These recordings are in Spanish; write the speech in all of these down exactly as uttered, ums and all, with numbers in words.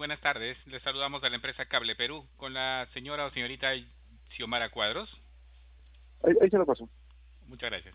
buenas tardes. Les saludamos de la empresa Cable Perú con la señora o señorita Xiomara Cuadros. Ahí, ahí se lo paso. Muchas gracias.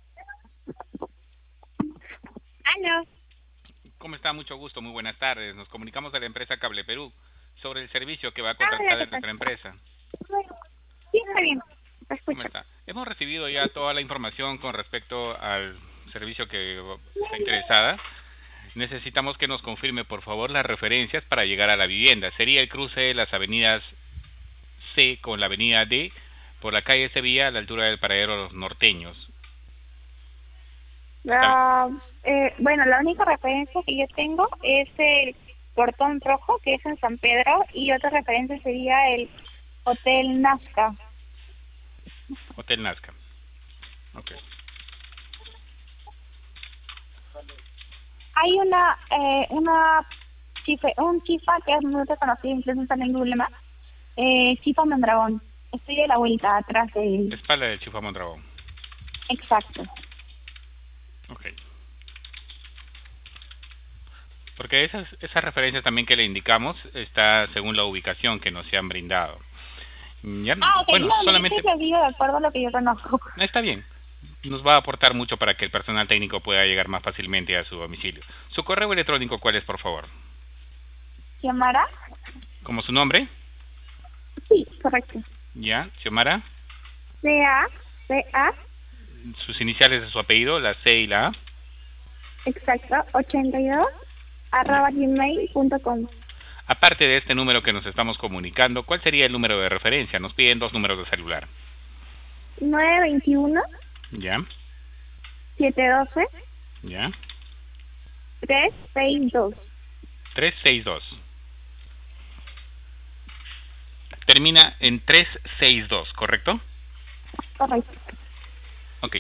Aló. ¿Cómo está? Mucho gusto, muy buenas tardes. Nos comunicamos de la empresa Cable Perú sobre el servicio que va a Ah, contratar hola, de ¿qué tal? nuestra empresa. Sí, está bien. Te ¿Cómo escucho. está? Hemos recibido ya toda la información con respecto al servicio que está interesada. Necesitamos que nos confirme, por favor, las referencias para llegar a la vivienda. Sería el cruce de las avenidas C con la avenida D por la calle Sevilla a la altura del paradero Los Norteños. Ah, eh, bueno, la única referencia que yo tengo es el portón rojo, que es en San Pedro, y otra referencia sería el Hotel Nazca. Hotel Nazca. Ok. Hay una, eh, una chifa, un chifa que es muy reconocido, incluso está en Google Maps, eh, Chifa Mondragón. Estoy de la vuelta atrás de... Espalda del Chifa Mondragón. Exacto. Ok. Porque esas, esas referencias también que le indicamos está según la ubicación que nos se han brindado. ¿Ya? Ah, ok, Bueno, no, yo solamente... te digo de acuerdo a lo que yo conozco. Está bien. Nos va a aportar mucho para que el personal técnico pueda llegar más fácilmente a su domicilio. ¿Su correo electrónico cuál es, por favor? ¿Xiomara? ¿Como su nombre? Sí, correcto. ¿Ya? ¿Xiomara? C A, C A, Sus iniciales de su apellido, la C y la A. exacto, ochenta y dos, arroba gmail punto com. Aparte de este número que nos estamos comunicando, ¿cuál sería el número de referencia? Nos piden dos números de celular. nueve veintiuno, ¿Ya? setecientos doce, ¿Ya? trescientos sesenta y dos. trescientos sesenta y dos. Termina en trescientos sesenta y dos, ¿correcto? Correcto. Ok.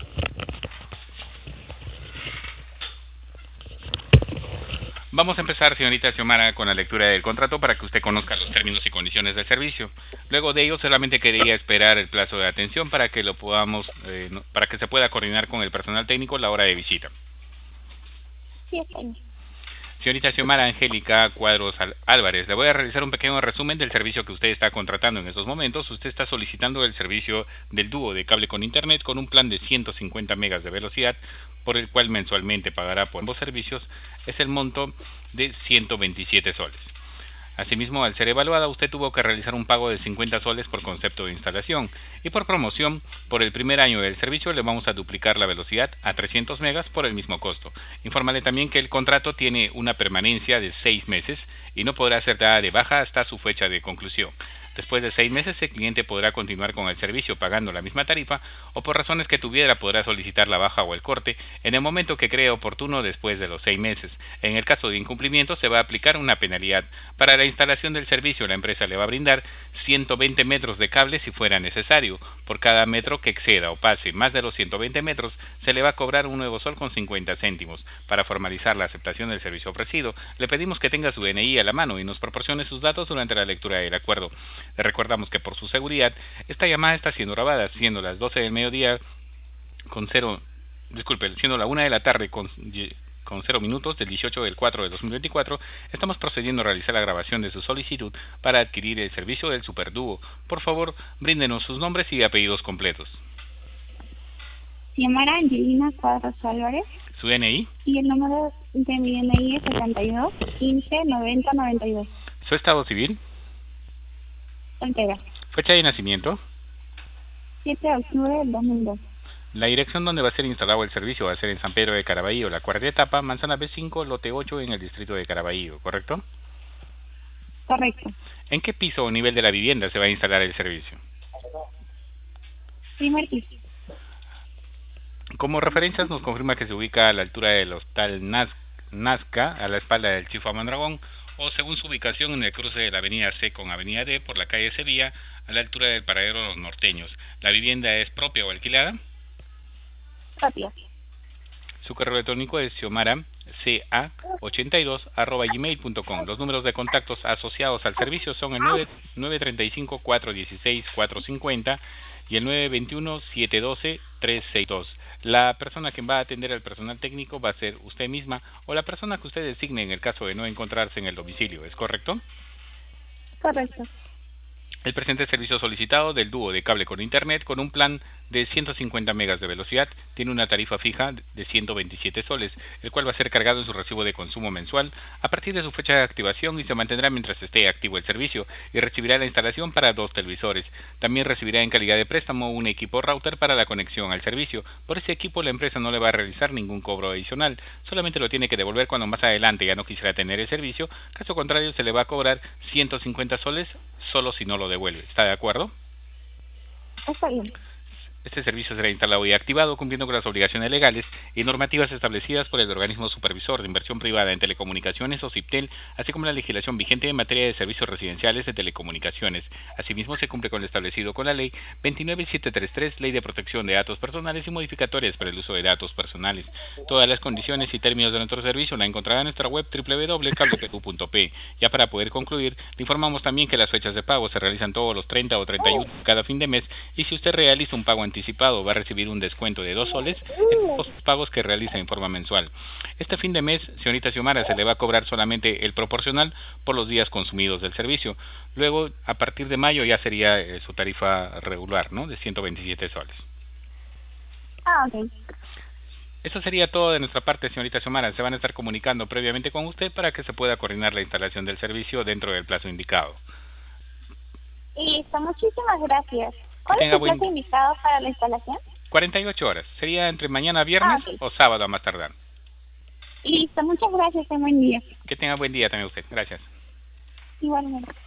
Vamos a empezar, señorita Xiomara, con la lectura del contrato para que usted conozca los términos y condiciones del servicio. Luego de ello, solamente quería esperar el plazo de atención para que lo podamos, eh, no, para que se pueda coordinar con el personal técnico la hora de visita. Sí, está bien. Señorita Xiomara Angélica Cuadros Álvarez, le voy a realizar un pequeño resumen del servicio que usted está contratando en estos momentos. Usted está solicitando el servicio del dúo de cable con internet con un plan de ciento cincuenta megas de velocidad, por el cual mensualmente pagará por ambos servicios es el monto de ciento veintisiete soles. Asimismo, al ser evaluada, usted tuvo que realizar un pago de cincuenta soles por concepto de instalación y por promoción, por el primer año del servicio le vamos a duplicar la velocidad a trescientos megas por el mismo costo. Infórmale también que el contrato tiene una permanencia de seis meses y no podrá ser dada de baja hasta su fecha de conclusión. Después de seis meses, el cliente podrá continuar con el servicio pagando la misma tarifa o por razones que tuviera podrá solicitar la baja o el corte en el momento que cree oportuno después de los seis meses. En el caso de incumplimiento, se va a aplicar una penalidad. Para la instalación del servicio, la empresa le va a brindar ciento veinte metros de cable si fuera necesario. Por cada metro que exceda o pase más de los ciento veinte metros, se le va a cobrar un nuevo sol con cincuenta céntimos. Para formalizar la aceptación del servicio ofrecido, le pedimos que tenga su D N I a la mano y nos proporcione sus datos durante la lectura del acuerdo. Le recordamos que por su seguridad, esta llamada está siendo grabada, siendo las doce del mediodía con cero, disculpe, siendo la una de la tarde con, con cero minutos del dieciocho del cuatro de dos mil veinticuatro, estamos procediendo a realizar la grabación de su solicitud para adquirir el servicio del Superdúo. Por favor, bríndenos sus nombres y apellidos completos. Xiomara Angelina Cuadros Álvarez. Su D N I. Y el número de mi D N I es setenta y dos, quince, noventa, noventa y dos. Su estado civil. Soltera. Fecha de nacimiento. siete de octubre del dos mil dos. La dirección donde va a ser instalado el servicio va a ser en San Pedro de Caraballo, la cuarta etapa, manzana B cinco, lote ocho, en el distrito de Caraballo, ¿correcto? Correcto. ¿En qué piso o nivel de la vivienda se va a instalar el servicio? Primer piso. Como referencias nos confirma que se ubica a la altura del Hostal Nazca, a la espalda del Chifa Mondragón, o según su ubicación en el cruce de la avenida C con avenida D por la calle Sevilla, a la altura del paradero Los Norteños. ¿La vivienda es propia o alquilada? Propia. Su correo electrónico es xiomara c a ochenta y dos arroba gmail punto com. Los números de contactos asociados al servicio son el nueve tres cinco, cuatro uno seis, cuatro cinco cero y el nueve dos uno, siete uno dos, tres seis dos. La persona que va a atender al personal técnico va a ser usted misma o la persona que usted designe en el caso de no encontrarse en el domicilio, ¿es correcto? Correcto. El presente servicio solicitado del dúo de cable con internet con un plan de ciento cincuenta megas de velocidad tiene una tarifa fija de ciento veintisiete soles, el cual va a ser cargado en su recibo de consumo mensual a partir de su fecha de activación y se mantendrá mientras esté activo el servicio y recibirá la instalación para dos televisores. También recibirá en calidad de préstamo un equipo router para la conexión al servicio. Por ese equipo la empresa no le va a realizar ningún cobro adicional, solamente lo tiene que devolver cuando más adelante ya no quisiera tener el servicio, caso contrario se le va a cobrar ciento cincuenta soles solo si no lo devuelve. ¿Está de acuerdo? Está bien. Este servicio será instalado y activado cumpliendo con las obligaciones legales y normativas establecidas por el Organismo Supervisor de Inversión Privada en Telecomunicaciones o CIPTEL, así como la legislación vigente en materia de servicios residenciales de telecomunicaciones. Asimismo, se cumple con lo establecido con la Ley veintinueve mil setecientos treinta y tres, Ley de Protección de Datos Personales y modificatorias para el uso de datos personales. Todas las condiciones y términos de nuestro servicio la encontrará en nuestra web doble u doble u doble u punto cable perú punto pe. Ya para poder concluir, le informamos también que las fechas de pago se realizan todos los treinta o treinta y uno cada fin de mes y si usted realiza un pago anticipado va a recibir un descuento de dos soles en los pagos que realiza en forma mensual. Este fin de mes, señorita Xiomara, se le va a cobrar solamente el proporcional por los días consumidos del servicio. Luego, a partir de mayo ya sería eh, su tarifa regular, ¿no? De ciento veintisiete soles. Ah, ok. Eso sería todo de nuestra parte, señorita Xiomara. Se van a estar comunicando previamente con usted para que se pueda coordinar la instalación del servicio dentro del plazo indicado. Listo, muchísimas gracias. ¿Cuál es Tenga el buen- plazo indicado para la instalación? cuarenta y ocho horas. Sería entre mañana viernes Ah, ok. o sábado a más tardar. Listo, muchas gracias. Ten buen día. Que tenga buen día también usted. Gracias. Igualmente.